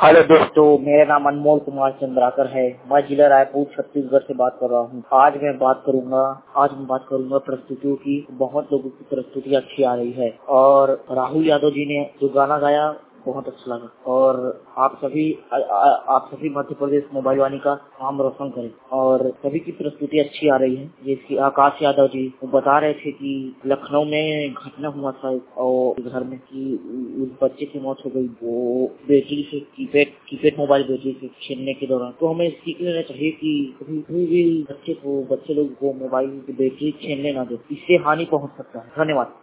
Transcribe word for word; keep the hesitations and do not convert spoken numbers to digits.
Hello दोस्तों, मेरा नाम अनमोल कुमार चंद्राकर है। मैं जिला रायपुर छत्तीसगढ़ से बात कर रहा हूँ। आज मैं बात करूंगा आज मैं बात करूंगा प्रस्तुतियों की। बहुत लोगों की प्रस्तुति अच्छी आ रही है और राहुल यादव जी ने जो गाना गाया बहुत अच्छा लगा। और आप सभी आ, आ, आप सभी मध्य प्रदेश मोबाइल वाणी का नाम रोशन करें। और सभी की प्रस्तुति अच्छी आ रही है। जैसे आकाश यादव जी वो बता रहे थे कि लखनऊ में घटना हुआ था और घर में कि उस बच्चे की मौत हो गई, वो बेटी से कीपैड कीपैड मोबाइल बेटी से छीनने के दौरान। तो हमें सीख लेना चाहिए कि कभी कभी भी बच्चे को बच्चे लोग को मोबाइल की बैटरी छीनने ना दे, इससे हानि पहुंच सकता है। धन्यवाद।